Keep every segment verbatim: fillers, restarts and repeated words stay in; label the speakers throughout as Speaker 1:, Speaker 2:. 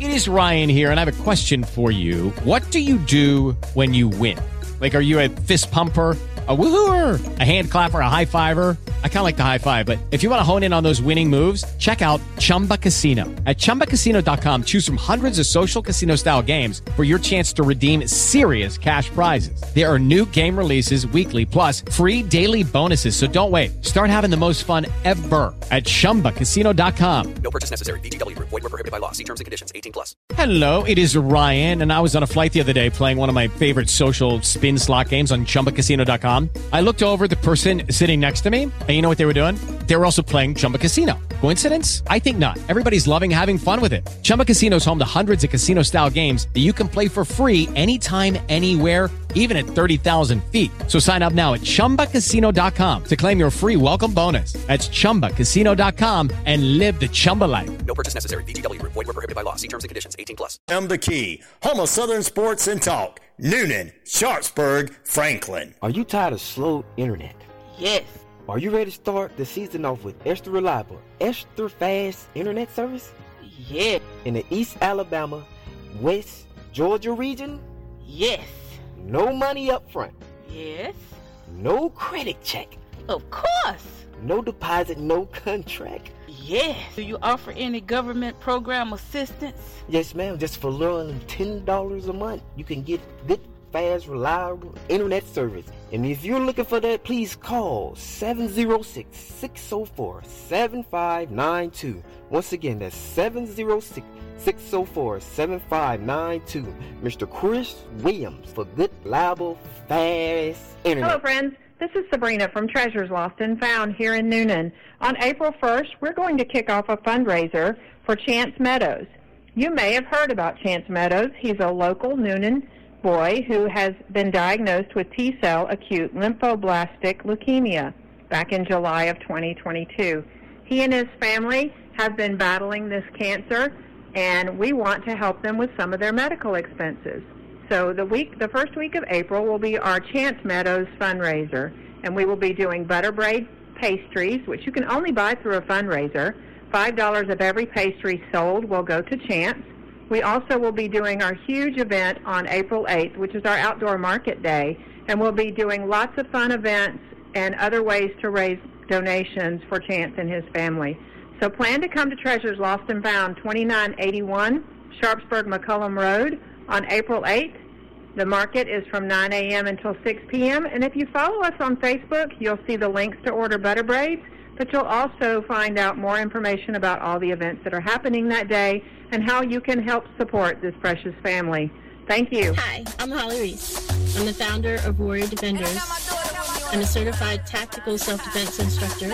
Speaker 1: It is Ryan here, and I have a question for you. What do you do when you win? Like, are you a fist pumper, a woohooer, a hand clapper, a high fiver? I kind of like the high five, but if you want to hone in on those winning moves, check out Chumba Casino. At chumba casino dot com, choose from hundreds of social casino-style games for your chance to redeem serious cash prizes. There are new game releases weekly, plus free daily bonuses. So don't wait. Start having the most fun ever at chumba casino dot com.
Speaker 2: No purchase necessary. V G W. Void where prohibited by law. See terms and conditions. eighteen plus.
Speaker 1: Hello, it is Ryan, and I was on a flight the other day playing one of my favorite social spin slot games on chumba casino dot com. I looked over at the person sitting next to me, and you know what they were doing? They were also playing Chumba Casino. Coincidence? I think not. Everybody's loving having fun with it. Chumba Casino is home to hundreds of casino-style games that you can play for free anytime, anywhere, even at thirty thousand feet. So sign up now at chumba casino dot com to claim your free welcome bonus. That's chumba casino dot com and live the Chumba life.
Speaker 2: No purchase necessary. V G W. Void where prohibited by law. See terms and conditions. eighteen plus.
Speaker 3: I'm the key. Home of Southern Sports and Talk. Noonan, Sharpsburg, Franklin.
Speaker 4: Are you tired of slow internet?
Speaker 5: Yes.
Speaker 4: Are you ready to start the season off with extra reliable, extra fast internet service?
Speaker 5: Yeah.
Speaker 4: In the East Alabama, West Georgia region?
Speaker 5: Yes.
Speaker 4: No money up front.
Speaker 5: Yes.
Speaker 4: No credit check.
Speaker 5: Of course.
Speaker 4: No deposit, no contract.
Speaker 5: Yes. Do you offer any government program assistance?
Speaker 4: Yes, ma'am. Just for less than ten dollars a month, you can get good, fast, reliable internet service. And if you're looking for that, please call seven oh six, six oh four, seven five nine two. Once again, that's seven oh six, six oh four, seven five nine two. Mister Chris Williams for good, reliable, fast internet.
Speaker 6: Hello, friends. This is Sabrina from Treasures Lost and Found here in Noonan. On April first, we're going to kick off a fundraiser for Chance Meadows. You may have heard about Chance Meadows. He's a local Noonan boy who has been diagnosed with T-cell acute lymphoblastic leukemia back in July of twenty twenty-two. He and his family have been battling this cancer, and we want to help them with some of their medical expenses. So the week, the first week of April will be our Chance Meadows fundraiser, and we will be doing butter braid pastries, which you can only buy through a fundraiser. five dollars of every pastry sold will go to Chance. We also will be doing our huge event on April eighth, which is our outdoor market day, and we'll be doing lots of fun events and other ways to raise donations for Chance and his family. So plan to come to Treasures Lost and Found, twenty-nine eighty-one Sharpsburg McCullum Road on April eighth. The market is from nine a.m. until six p.m. And if you follow us on Facebook, you'll see the links to order butter braids, but you'll also find out more information about all the events that are happening that day and how you can help support this precious family. Thank you.
Speaker 7: Hi, I'm Holly Reese. I'm the founder of Warrior Defenders. I'm a certified tactical self-defense instructor,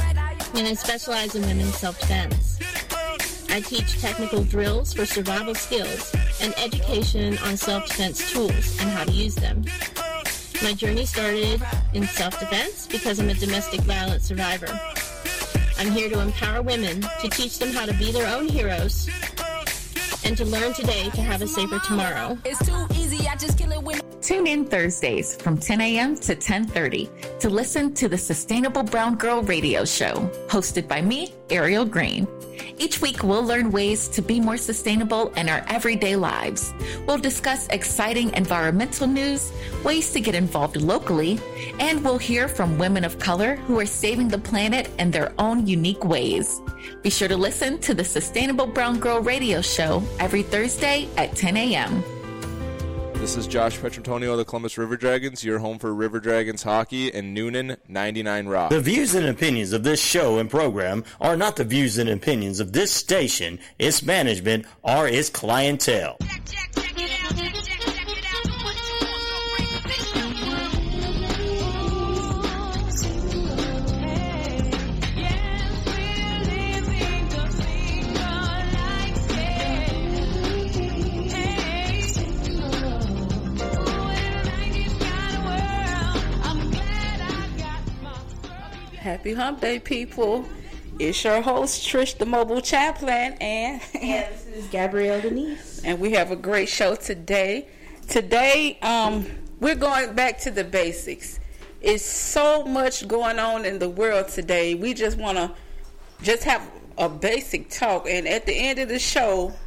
Speaker 7: and I specialize in women's self-defense. I teach technical drills for survival skills and education on self-defense tools and how to use them. My journey started in self-defense because I'm a domestic violence survivor. I'm here to empower women, to teach them how to be their own heroes, and to learn today to have a safer tomorrow.
Speaker 8: It's too easy, I just kill it when... Tune in Thursdays from ten a.m. to ten thirty to listen to the Sustainable Brown Girl Radio Show, hosted by me, Ariel Green. Each week, we'll learn ways to be more sustainable in our everyday lives. We'll discuss exciting environmental news, ways to get involved locally, and we'll hear from women of color who are saving the planet in their own unique ways. Be sure to listen to the Sustainable Brown Girl Radio Show every Thursday at ten a.m.
Speaker 9: This is Josh Petrantonio of the Columbus River Dragons, your home for River Dragons hockey and Noonan ninety-nine Rock.
Speaker 3: The views and opinions of this show and program are not the views and opinions of this station, its management, or its clientele.
Speaker 10: Happy Hump Day, people. It's your host, Trish, the Mobile Chaplain, and,
Speaker 11: and this is Gabrielle Denise.
Speaker 10: And we have a great show today. Today, um, we're going back to the basics. It's so much going on in the world today. We just want to just have a basic talk. And at the end of the show,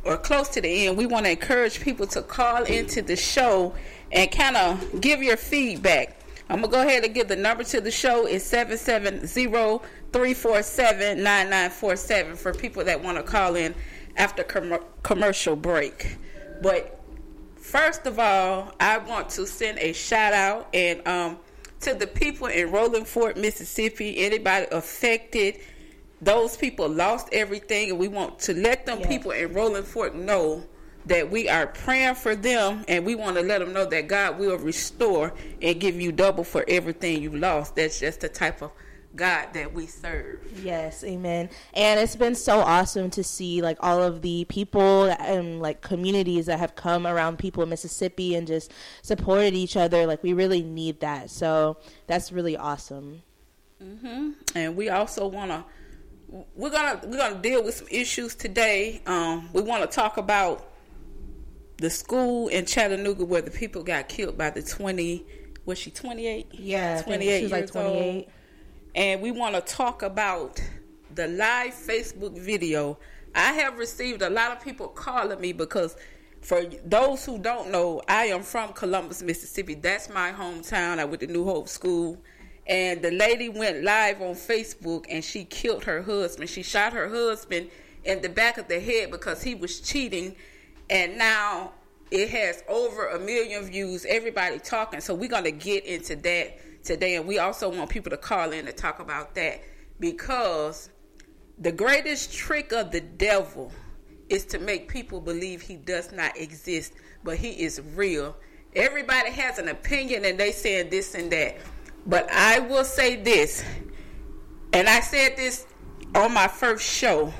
Speaker 10: or close to the end, we want to encourage people to call into the show and kind of give your feedback. I'm going to go ahead and give the number to the show. It's seven seven zero, three four seven, nine nine four seven for people that want to call in after com- commercial break. But first of all, I want to send a shout out and um, to the people in Rolling Fork, Mississippi, anybody affected. Those people lost everything, and we want to let them yes. people in Rolling Fork know that we are praying for them, and we want to let them know that God will restore and give you double for everything you lost. That's just the type of God that we serve.
Speaker 11: Yes, amen. And it's been so awesome to see like all of the people and like communities that have come around people in Mississippi and just supported each other. Like we really need that. So that's really awesome.
Speaker 10: Mm-hmm. And we also want to we're gonna we're gonna deal with some issues today. Um, we want to talk about the school in Chattanooga where the people got killed by the twenty. Was she twenty-eight?
Speaker 11: Yeah,
Speaker 10: twenty-eight
Speaker 11: she was like twenty-eight.
Speaker 10: Old. And we want to talk about the live Facebook video. I have received a lot of people calling me because for those who don't know, I am from Columbus, Mississippi. That's my hometown. I went to New Hope School. And the lady went live on Facebook and she killed her husband. She shot her husband in the back of the head because he was cheating. And now it has over a million views. Everybody talking. So we're going to get into that today, and we also want people to call in to talk about that, because the greatest trick of the devil is to make people believe he does not exist, but he is real. Everybody has an opinion and they saying this and that, but I will say this, and I said this on my first show.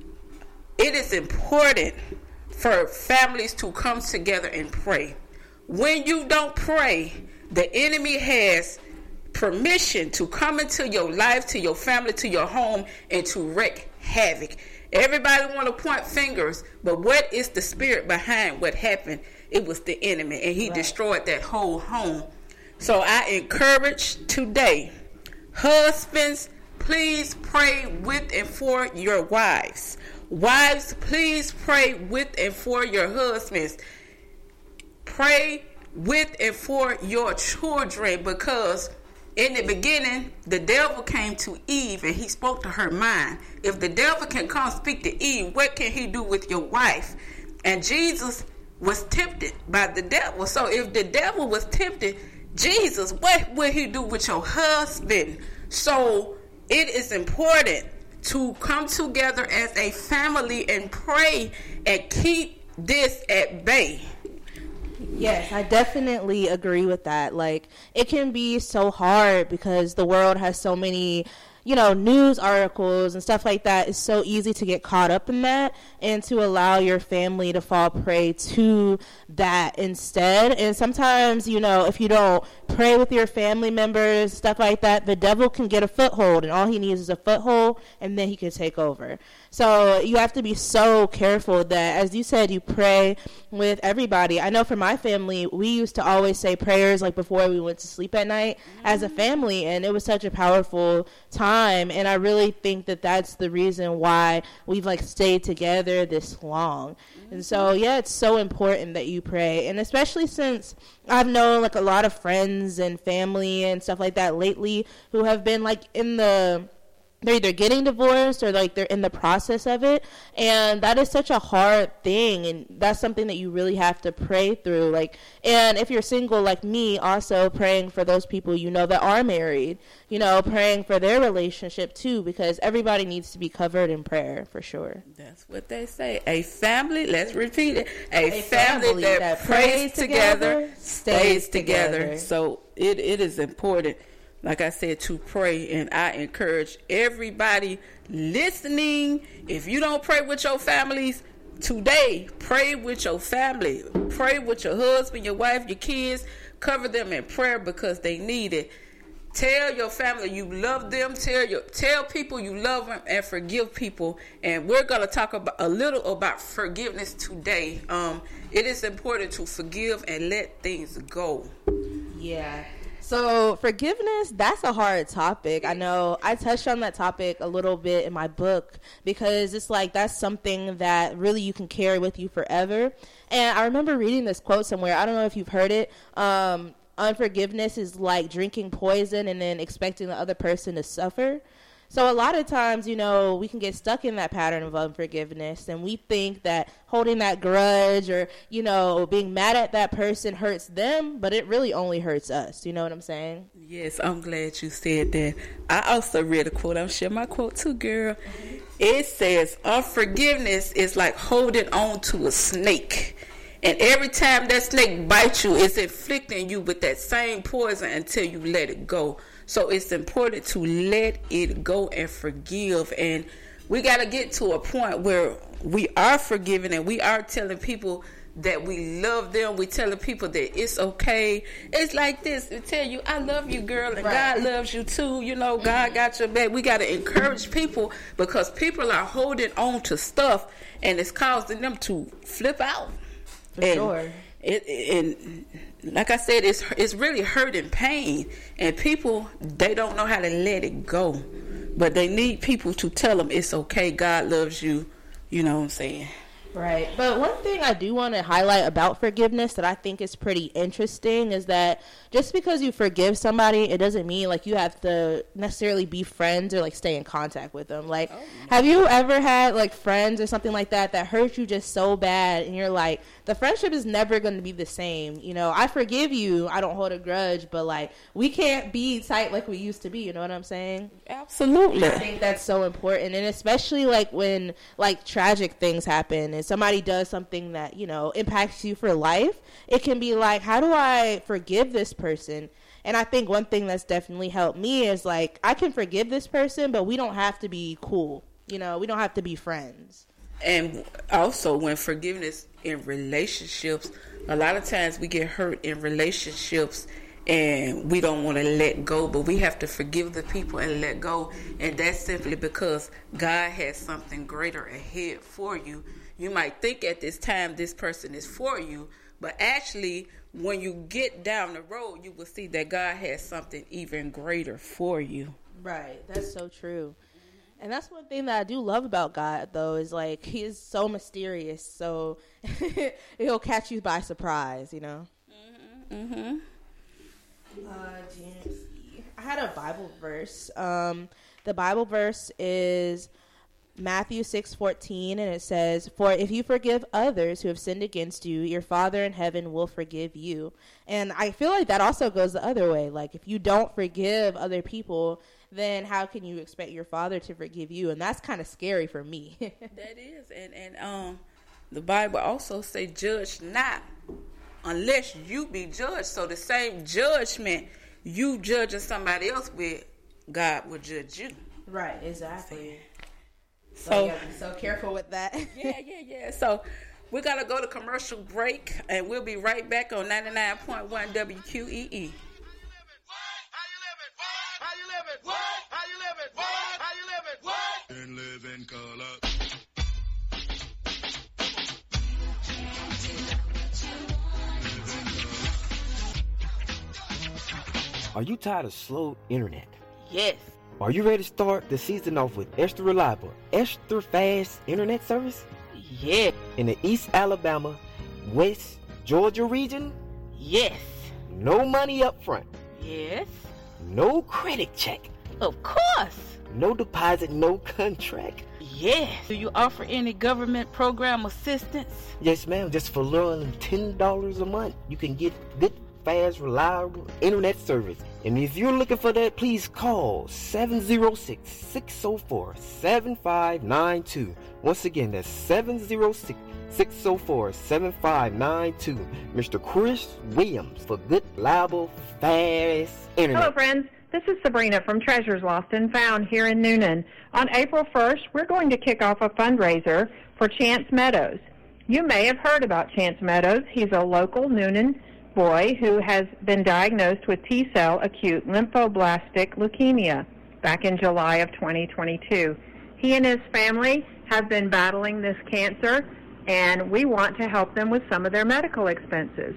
Speaker 10: It is important for families to come together and pray. When you don't pray, the enemy has permission to come into your life, to your family, to your home, and to wreak havoc. Everybody want to point fingers, but what is the spirit behind what happened? It was the enemy, and he right. destroyed that whole home. So I encourage today, husbands, please pray with and for your wives. Wives, please pray with and for your husbands. Pray with and for your children, because in the beginning, the devil came to Eve and he spoke to her mind. If the devil can come speak to Eve, what can he do with your wife? And Jesus was tempted by the devil. So if the devil was tempted, Jesus, what will he do with your husband? So it is important to come together as a family and pray and keep this at bay.
Speaker 11: Yes, I definitely agree with that. Like, it can be so hard because the world has so many, you know, news articles and stuff like that. It's so easy to get caught up in that and to allow your family to fall prey to that instead. And sometimes, you know, if you don't pray with your family members, stuff like that, the devil can get a foothold, and all he needs is a foothold, and then he can take over. So you have to be so careful that, as you said, you pray with everybody. I know for my family, we used to always say prayers like before we went to sleep at night as a family, and it was such a powerful time. And I really think that that's the reason why we've like stayed together this long. And so, yeah, it's so important that you pray. And especially since I've known like a lot of friends and family and stuff like that lately who have been like in the, they're either getting divorced or like they're in the process of it. And that is such a hard thing. And that's something that you really have to pray through. Like, and if you're single like me, also praying for those people, you know, that are married, you know, praying for their relationship too, because everybody needs to be covered in prayer for sure.
Speaker 10: That's what they say. A family, let's repeat it. A, a family, family that, that prays together, together stays together. together. So it, it is important, like I said, to pray, and I encourage everybody listening, if you don't pray with your families today, pray with your family. Pray with your husband, your wife, your kids. Cover them in prayer because they need it. Tell your family you love them. Tell your tell people you love them and forgive people. And we're going to talk about a little about forgiveness today. Um, it is important to forgive and let things go.
Speaker 11: Yeah. So forgiveness, that's a hard topic. I know I touched on that topic a little bit in my book because it's like that's something that really you can carry with you forever. And I remember reading this quote somewhere. I don't know if you've heard it. Um, unforgiveness is like drinking poison and then expecting the other person to suffer. So a lot of times, you know, we can get stuck in that pattern of unforgiveness, and we think that holding that grudge or, you know, being mad at that person hurts them, but it really only hurts us. You know what I'm saying?
Speaker 10: Yes, I'm glad you said that. I also read a quote. I'm sharing my quote too, girl. It says, unforgiveness is like holding on to a snake. And every time that snake bites you, it's inflicting you with that same poison until you let it go. So it's important to let it go and forgive. And we got to get to a point where we are forgiving and we are telling people that we love them. We telling people that it's okay. It's like this. We tell you, I love you, girl, and right. God loves you too. You know, God got your back. We got to encourage people because people are holding on to stuff and it's causing them to flip out.
Speaker 11: For
Speaker 10: and
Speaker 11: sure.
Speaker 10: It, and like I said, it's it's really hurt and pain. And people, they don't know how to let it go. But they need people to tell them it's okay. God loves you. You know what I'm saying?
Speaker 11: Right. But one thing I do want to highlight about forgiveness that I think is pretty interesting is that just because you forgive somebody, it doesn't mean like you have to necessarily be friends or like stay in contact with them. Like, oh, have you ever had like friends or something like that that hurt you just so bad and you're like, the friendship is never going to be the same. You know, I forgive you. I don't hold a grudge, but like we can't be tight like we used to be. You know what I'm saying?
Speaker 10: Absolutely.
Speaker 11: I think that's so important. And especially like when like tragic things happen and somebody does something that, you know, impacts you for life, it can be like, how do I forgive this person? And I think one thing that's definitely helped me is like, I can forgive this person, but we don't have to be cool. You know, we don't have to be friends.
Speaker 10: And also when forgiveness in relationships, a lot of times we get hurt in relationships and we don't want to let go, but we have to forgive the people and let go. And that's simply because God has something greater ahead for you. You might think at this time this person is for you, but actually when you get down the road, you will see that God has something even greater for you.
Speaker 11: Right. That's so true. And that's one thing that I do love about God, though, is like he is so mysterious. So he'll catch you by surprise, you know?
Speaker 10: Mm-hmm. Mm-hmm.
Speaker 11: Uh, I had a Bible verse. Um, the Bible verse is Matthew six fourteen, and it says, "For if you forgive others who have sinned against you, your Father in heaven will forgive you." And I feel like that also goes the other way. Like, if you don't forgive other people, then how can you expect your Father to forgive you? And that's kind of scary for me.
Speaker 10: That is. And, and um, the Bible also say, judge not unless you be judged. So the same judgment you judging somebody else with, God will judge you.
Speaker 11: Right, exactly.
Speaker 10: So,
Speaker 11: so you gotta be so careful with that.
Speaker 10: yeah, yeah, yeah. So we're going to go to commercial break, and we'll be right back on ninety-nine point one W Q E E.
Speaker 4: Are you tired of slow internet?
Speaker 10: Yes.
Speaker 4: Are you ready to start the season off with extra reliable, extra fast internet service?
Speaker 10: Yeah.
Speaker 4: In the East Alabama, West Georgia region?
Speaker 10: Yes.
Speaker 4: No money up front.
Speaker 10: Yes.
Speaker 4: No credit check.
Speaker 10: Of course.
Speaker 4: No deposit, no contract.
Speaker 10: Yes. Do you offer any government program assistance?
Speaker 4: Yes, ma'am. Just for little than ten dollars a month, you can get good, fast, reliable internet service. And if you're looking for that, please call seven zero six, six zero four, seven five nine two. Once again, that's seven zero six, six zero four, seven five nine two. Mister Chris Williams for good, reliable, fast internet.
Speaker 6: Hello, friends. This is Sabrina from Treasures Lost and Found here in Noonan. On April first, we're going to kick off a fundraiser for Chance Meadows. You may have heard about Chance Meadows. He's a local Noonan boy who has been diagnosed with T-cell acute lymphoblastic leukemia back in July of twenty twenty-two. He and his family have been battling this cancer, and we want to help them with some of their medical expenses.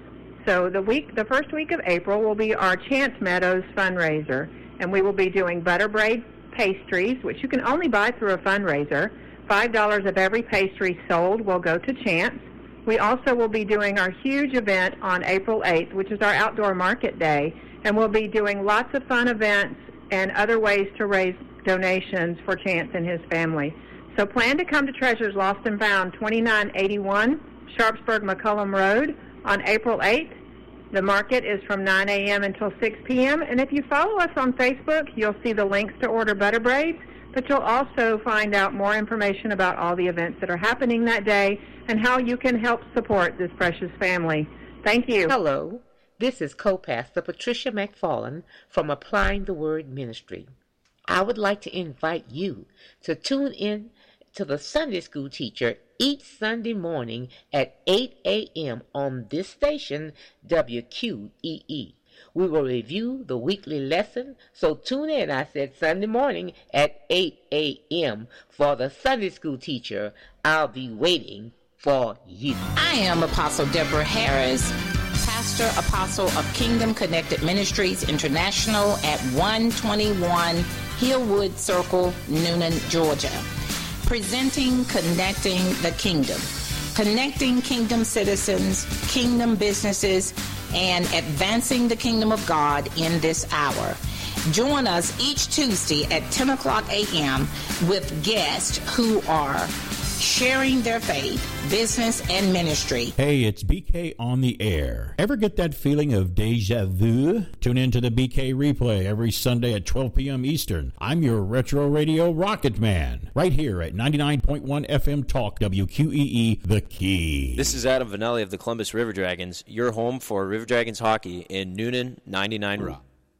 Speaker 6: So the week, the first week of April will be our Chance Meadows fundraiser, and we will be doing butter braid pastries, which you can only buy through a fundraiser. five dollars of every pastry sold will go to Chance. We also will be doing our huge event on April eighth, which is our outdoor market day, and we'll be doing lots of fun events and other ways to raise donations for Chance and his family. So plan to come to Treasures Lost and Found, twenty-nine eighty-one Sharpsburg McCullum Road on April eighth. The market is from nine a.m. until six p.m. And if you follow us on Facebook, you'll see the links to order butter braids, but you'll also find out more information about all the events that are happening that day and how you can help support this precious family. Thank you.
Speaker 12: Hello, this is co-pastor Patricia McFarland from Applying the Word Ministry. I would like to invite you to tune in to the Sunday School Teacher each Sunday morning at eight a.m. on this station, W Q E E. We will review the weekly lesson, so tune in, I said Sunday morning at eight a.m. for the Sunday School Teacher. I'll be waiting for you.
Speaker 13: I am Apostle Deborah Harris, Pastor Apostle of Kingdom Connected Ministries International at one twenty-one Hillwood Circle, Noonan, Georgia. Presenting Connecting the Kingdom. Connecting kingdom citizens, kingdom businesses, and advancing the kingdom of God in this hour. Join us each Tuesday at ten o'clock a.m. with guests who are sharing their faith, business, and ministry.
Speaker 14: Hey, it's B K on the air. Ever get that feeling of deja vu? Tune in to the B K replay every Sunday at twelve p.m. Eastern. I'm your retro radio rocket man, right here at ninety-nine point one F M Talk, W Q E E, The Key.
Speaker 15: This is Adam Vanelli of the Columbus River Dragons, your home for River Dragons hockey in Noonan ninety-nine Rock.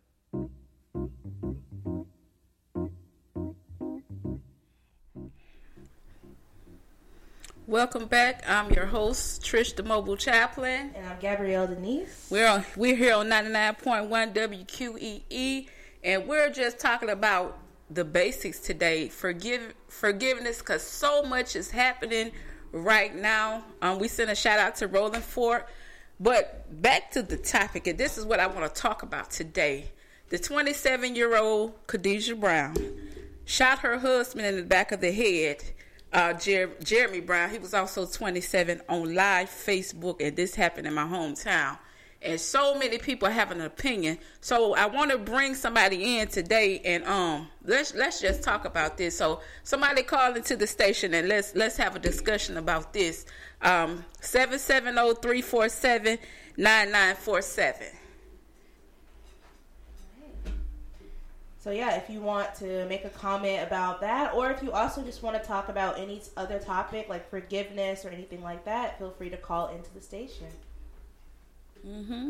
Speaker 10: Welcome back. I'm your host, Trish the Mobile Chaplain.
Speaker 11: And I'm Gabrielle Denise.
Speaker 10: We're on, we're here on ninety-nine point one W Q E E, and we're just talking about the basics today. Forgive forgiveness, because so much is happening right now. Um, we send a shout out to Rolling Fort. But back to the topic, and this is what I want to talk about today. The twenty-seven-year-old Khadijah Brown shot her husband in the back of the head. Uh, Jer- Jeremy Brown, he was also twenty-seven, on live Facebook, and this happened in my hometown. And so many people have an opinion. So I want to bring somebody in today, and um, let's let's just talk about this. So somebody call into the station, and let's let's have a discussion about this. Um, seven seven zero, three four seven, nine nine four seven.
Speaker 11: So yeah, if you want to make a comment about that, or if you also just want to talk about any other topic like forgiveness or anything like that, feel free to call into the station.
Speaker 10: Mm-hmm.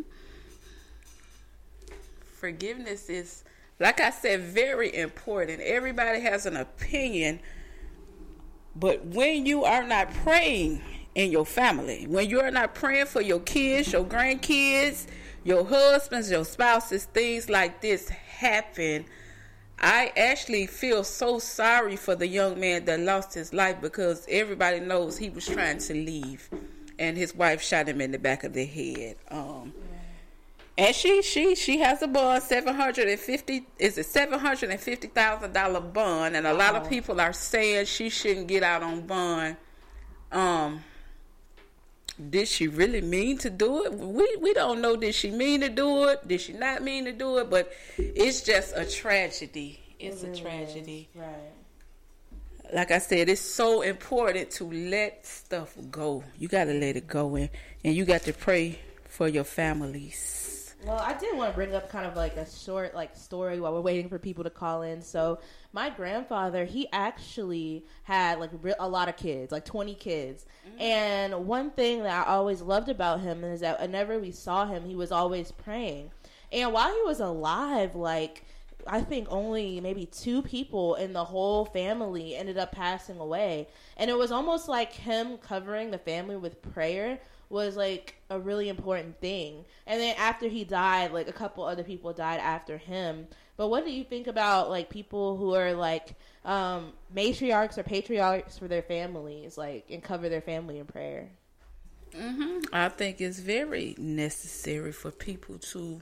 Speaker 10: Forgiveness is, like I said, very important. Everybody has an opinion, but when you are not praying in your family, when you are not praying for your kids, your grandkids, your husbands, your spouses, things like this happen. I actually feel so sorry for the young man that lost his life, because everybody knows he was trying to leave, and his wife shot him in the back of the head. Um, and she she she has a bond, seven hundred and fifty is a seven hundred and fifty thousand dollar bond, and a lot of people are saying she shouldn't get out on bond. Um. Did she really mean to do it? We we don't know. Did she mean to do it? Did she not mean to do it? But it's just a tragedy. It's it a tragedy.
Speaker 11: Is. Right.
Speaker 10: Like I said, it's so important to let stuff go. You got to let it go, in, and you got to pray for your families.
Speaker 11: Well, I did want to bring up kind of like a short like story while we're waiting for people to call in. So my grandfather, he actually had like a lot of kids, like twenty kids. Mm-hmm. And one thing that I always loved about him is that whenever we saw him, he was always praying. And while he was alive, like I think only maybe two people in the whole family ended up passing away. And it was almost like him covering the family with prayer was like a really important thing. And then after he died, like a couple other people died after him. But what do you think about like people who are like um, matriarchs or patriarchs for their families, like, and cover their family in prayer?
Speaker 10: Mm-hmm. I think it's very necessary for people to,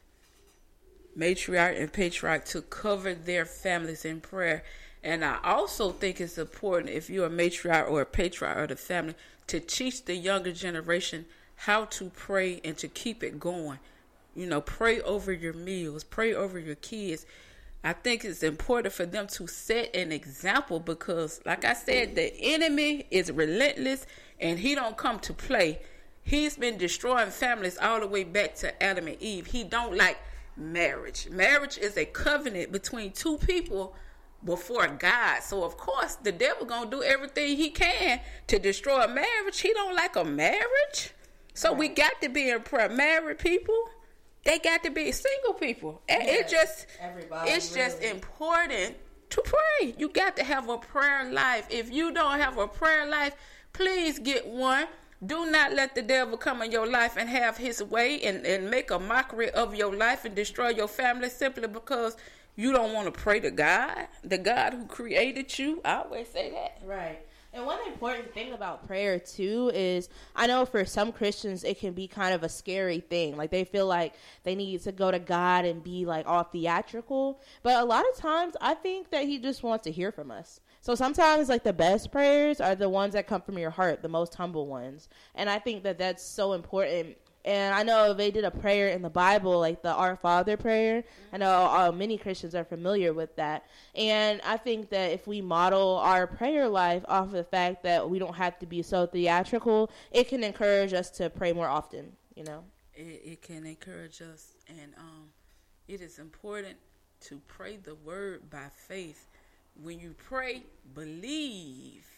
Speaker 10: matriarch and patriarch, to cover their families in prayer. And I also think it's important, if you're a matriarch or a patriarch of the family, to teach the younger generation how to pray and to keep it going. You know, pray over your meals, pray over your kids. I think it's important for them to set an example because, like I said, the enemy is relentless and he don't come to play. He's been destroying families all the way back to Adam and Eve. He don't like marriage. Marriage is a covenant between two people before God. So, of course, the devil going to do everything he can to destroy a marriage. He don't like a marriage. So right. we got to be in prayer. Married people, they got to be single people. Yes. It just, Everybody it's really. just important to pray. You got to have a prayer life. If you don't have a prayer life, please get one. Do not let the devil come in your life and have his way and, and make a mockery of your life and destroy your family simply because you don't want to pray to God, the God who created you. I always say that.
Speaker 11: Right. And one important thing about prayer, too, is I know for some Christians it can be kind of a scary thing. Like, they feel like they need to go to God and be, like, all theatrical. But a lot of times I think that he just wants to hear from us. So sometimes, like, the best prayers are the ones that come from your heart, the most humble ones. And I think that that's so important. And I know they did a prayer in the Bible, like the Our Father prayer. I know uh, many Christians are familiar with that. And I think that if we model our prayer life off of the fact that we don't have to be so theatrical, it can encourage us to pray more often, you know?
Speaker 10: It, it can encourage us. And um, it is important to pray the word by faith. When you pray, believe.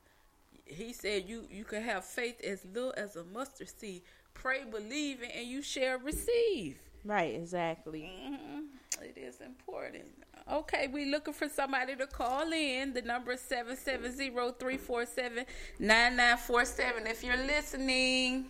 Speaker 10: He said you, you can have faith as little as a mustard seed. Pray, believe, and you shall receive.
Speaker 11: Right, exactly.
Speaker 10: Mm-hmm. It is important. Okay, we looking for somebody to call in. The number is seven seven zero, three four seven, nine nine four seven. If you're listening,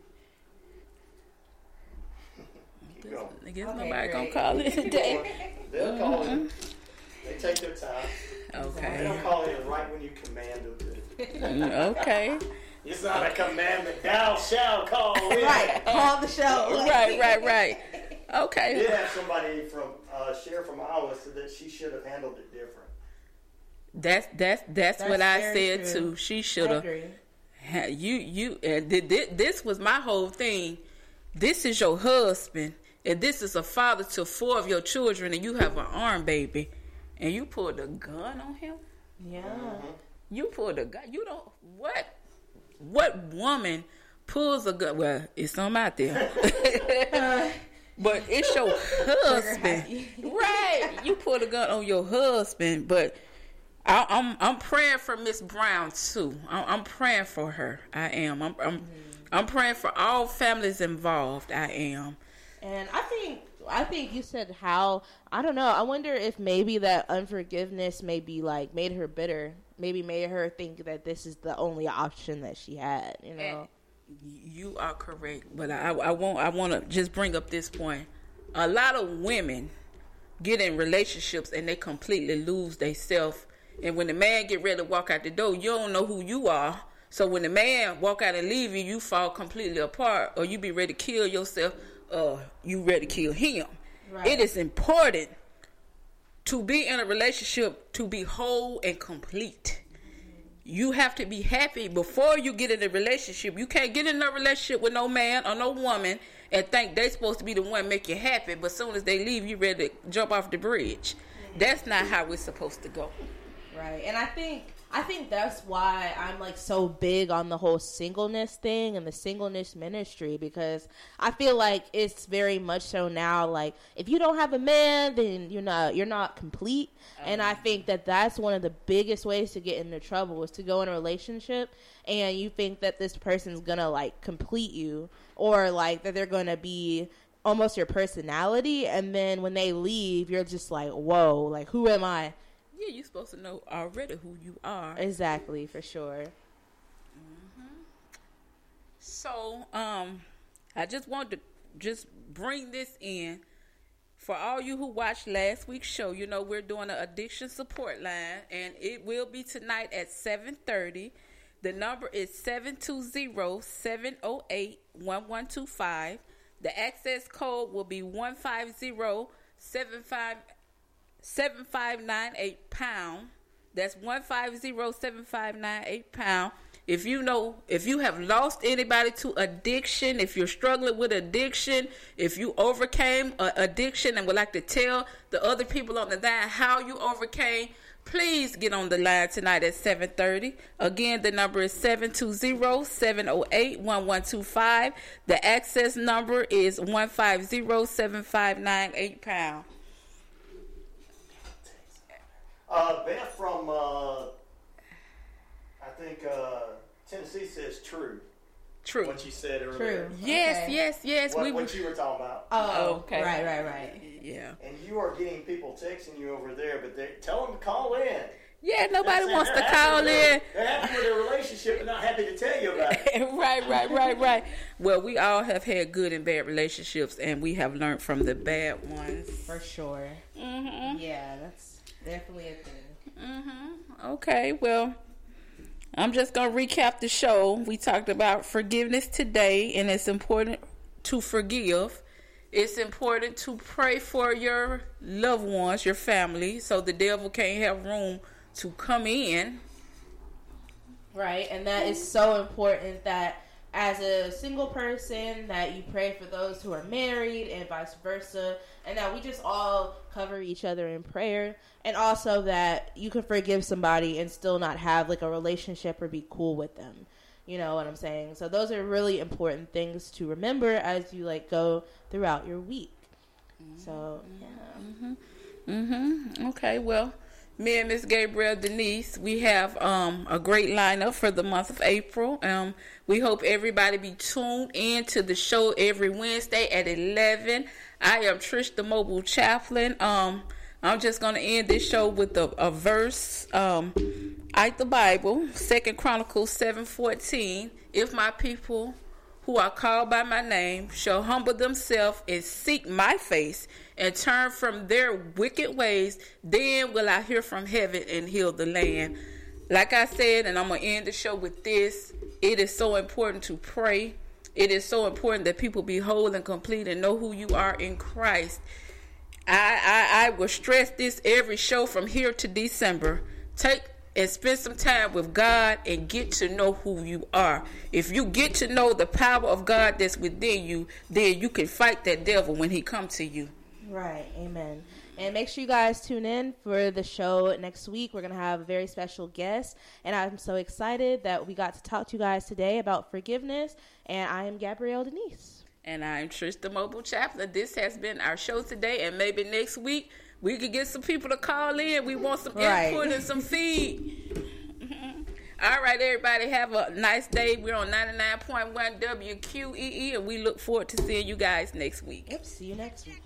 Speaker 10: I guess, I guess okay, nobody going to call in today.
Speaker 3: They'll
Speaker 10: mm-hmm.
Speaker 3: call in. They take their time.
Speaker 10: Okay.
Speaker 3: They don't call in right when you command them to.
Speaker 10: Okay.
Speaker 3: It's not a commandment. Thou shalt call in.
Speaker 11: Right. Call the show.
Speaker 10: Right, right, right. Okay.
Speaker 3: We did have somebody from uh, Cher from Iowa said that she should have handled it different.
Speaker 10: That's that's that's, that's what I said
Speaker 11: true.
Speaker 10: too. She should have. You you uh, this was my whole thing. This is your husband, and this is a father to four of your children, and you have an arm baby, and you pulled a gun on him.
Speaker 11: Yeah.
Speaker 3: Mm-hmm.
Speaker 10: You pulled a gun. You don't what. What woman pulls a gun? Well, it's some out there. But it's your husband. Right. You pulled a gun on your husband. But I, I'm I'm praying for Miss Brown, too. I'm, I'm praying for her. I am. I'm, I'm, I'm praying for all families involved. I am.
Speaker 11: And I think I think you said how, I don't know. I wonder if maybe that unforgiveness maybe like made her bitter. Maybe made her think that this is the only option that she had, you know.
Speaker 10: And you are correct, but I, I want I want to just bring up this point. A lot of women get in relationships and they completely lose themselves. And when the man get ready to walk out the door, you don't know who you are. So when the man walk out and leave you, you fall completely apart, or you be ready to kill yourself, or you ready to kill him. Right. It is important to be in a relationship to be whole and complete. You have to be happy before you get in a relationship. You can't get in a relationship with no man or no woman and think they're supposed to be the one make you happy, but as soon as they leave, you ready to jump off the bridge. That's not how we're supposed to go.
Speaker 11: Right. And I think I think that's why I'm like so big on the whole singleness thing and the singleness ministry, because I feel like it's very much so now, like, if you don't have a man, then you're not you're not complete. And I think that that's one of the biggest ways to get into trouble, is to go in a relationship and you think that this person's gonna like complete you, or like that they're gonna be almost your personality, and then when they leave, you're just like, whoa, like, who am I?
Speaker 10: Yeah, you're supposed to know already who you are.
Speaker 11: Exactly, for sure.
Speaker 10: Mm-hmm. So, um, I just wanted to just bring this in. For all you who watched last week's show, you know we're doing an addiction support line, and it will be tonight at seven thirty. The number is seven two zero, seven zero eight, one one two five. The access code will be one five zero, seven five nine eight pound. That's one five zero, seven five nine eight pound. If you know, if you have lost anybody to addiction, if you're struggling with addiction, if you overcame uh, addiction and would like to tell the other people on the line how you overcame, please get on the line tonight at seven thirty. Again, the number is seven two zero, seven zero eight, one one two five. The access number is one five zero, seven five nine eight pound.
Speaker 3: Uh, Beth from, uh, I think, uh, Tennessee says true.
Speaker 10: True.
Speaker 3: What you said earlier.
Speaker 11: True.
Speaker 10: Yes,
Speaker 11: Okay.
Speaker 10: yes, yes.
Speaker 3: What,
Speaker 10: we
Speaker 3: what you were talking about.
Speaker 11: Oh,
Speaker 10: okay.
Speaker 11: Right, right, right.
Speaker 10: Yeah.
Speaker 3: And you are getting people texting you over there, but they tell them to call in.
Speaker 10: Yeah, nobody
Speaker 3: They're
Speaker 10: wants to
Speaker 3: they're
Speaker 10: call
Speaker 3: happy with their-
Speaker 10: in.
Speaker 3: They're happy with their relationship but not happy to tell you about it.
Speaker 10: Right, right, right, right. Well, we all have had good and bad relationships, and we have learned from the bad ones.
Speaker 11: For sure.
Speaker 10: Mm-hmm.
Speaker 11: Yeah, that's definitely a thing.
Speaker 10: Mm-hmm. Okay, well, I'm just going to recap the show. We talked about forgiveness today, and it's important to forgive. It's important to pray for your loved ones, your family, so the devil can't have room to come in.
Speaker 11: Right, and that is so important that as a single person that you pray for those who are married and vice versa, and that we just all cover each other in prayer, and also that you can forgive somebody and still not have like a relationship or be cool with them. You know what I'm saying? So those are really important things to remember as you like go throughout your week. So yeah.
Speaker 10: Mm-hmm. Mm-hmm. Okay, well, me and Miss Gabrielle Denise, we have um, a great lineup for the month of April. Um, we hope everybody be tuned in to the show every Wednesday at eleven. I am Trish, the mobile chaplain. Um, I'm just going to end this show with a, a verse um, out the Bible, Second Chronicles seven fourteen. If my people who are called by my name shall humble themselves and seek my face and turn from their wicked ways, then will I hear from heaven and heal the land. Like I said, and I'm going to end the show with this, it is so important to pray. It is so important that people be whole and complete and know who you are in Christ. I, I, I will stress this every show from here to December. Take and spend some time with God and get to know who you are. If you get to know the power of God that's within you, then you can fight that devil when he comes to you.
Speaker 11: Right, amen. And make sure you guys tune in for the show next week. We're going to have a very special guest, and I'm so excited that we got to talk to you guys today about forgiveness, and I am Gabrielle Denise.
Speaker 10: And I'm Trish, the mobile chaplain. This has been our show today, and maybe next week we could get some people to call in. We want some
Speaker 11: Right.
Speaker 10: input and some feed. All right, everybody, have a nice day. We're on ninety-nine point one W Q E E, and we look forward to seeing you guys next week.
Speaker 11: Yep, see you next week.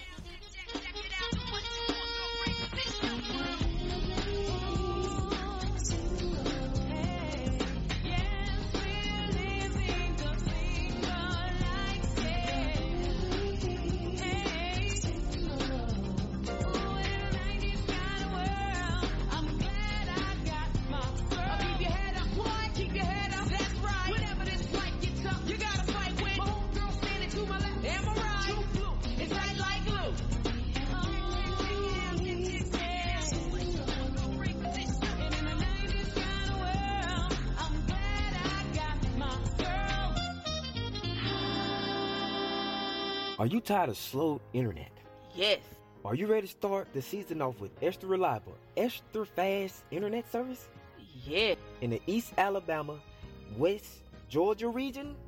Speaker 4: Are you tired of slow internet?
Speaker 10: Yes.
Speaker 4: Are you ready to start the season off with extra reliable, extra fast internet service?
Speaker 10: Yeah.
Speaker 4: In the East Alabama, West Georgia region,